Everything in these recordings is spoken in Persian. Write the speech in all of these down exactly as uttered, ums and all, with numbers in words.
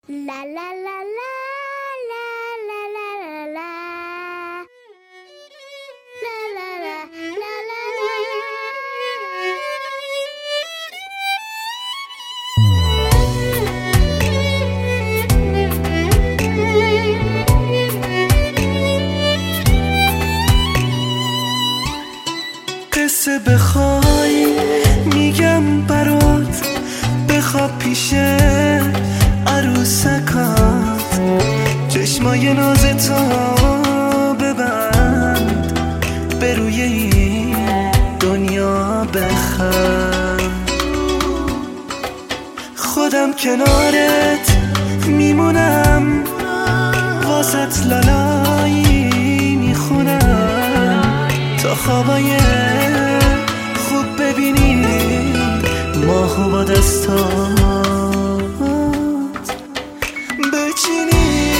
La la la la la la la la la la la la la la la. قصه بخوای میگم برات، بخواب پیش عروسکات، چشمای نازتو ببند، به روی این دنیا بخند. خودم کنارت میمونم، واسط لالایی میخونم، تا خوابای خوب ببینی ماهو با دستات بچینی.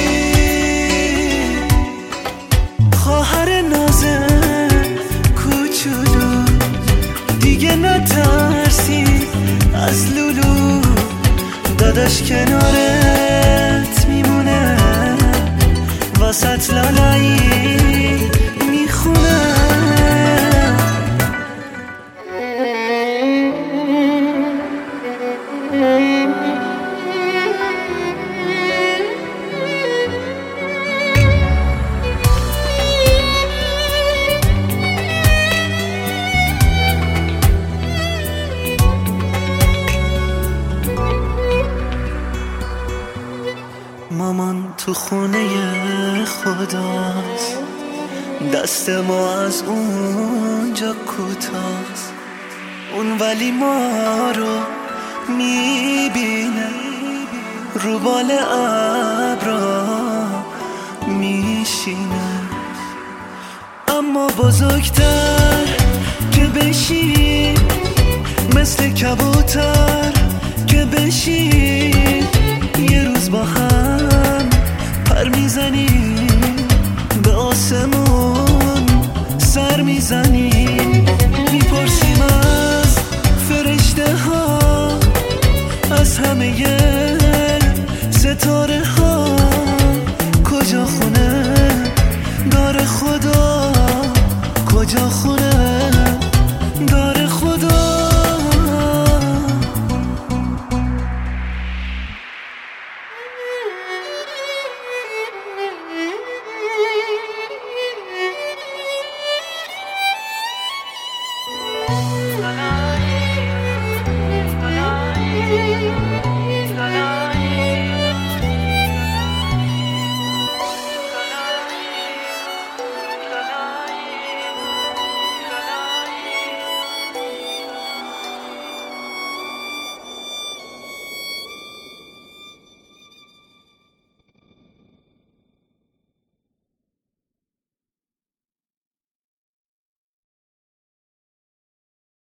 خواهر نازه کوچولو، دیگه نترسی از لولو، داداش کنارت میمونه، واسط لالایی میخونه. مامان تو خونه خداست، دست ما از اونجا کوتاست، اون ولی ما رو میبینه، رو بال ابرا میشینه. اما بزرگتر که بشی، مثل کبوتر که بشی،